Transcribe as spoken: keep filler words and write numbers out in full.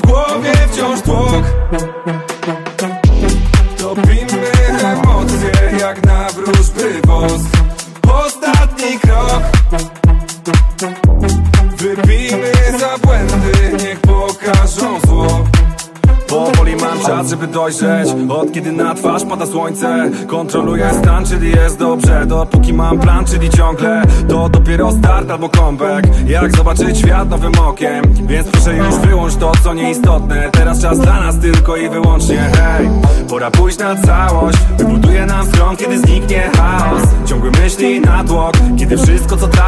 głowie wciąż tłok. Topimy emocje jak na wróżby wosk. Ostatni krok. Wypijmy za błędy, niech pokażą zło. Powoli mam czas, żeby dojrzeć. Od kiedy na twarz pada słońce, kontroluję stan, czyli jest dobrze. Dopóki mam plan, czyli ciągle, to dopiero start albo comeback. Jak zobaczyć świat nowym okiem, więc proszę już wyłącz to, co nieistotne. Teraz czas dla nas tylko i wyłącznie. Hej, pora pójść na całość. Wybuduję nam stron, kiedy zniknie chaos. Ciągłe myśli na tłok, kiedy wszystko co trafi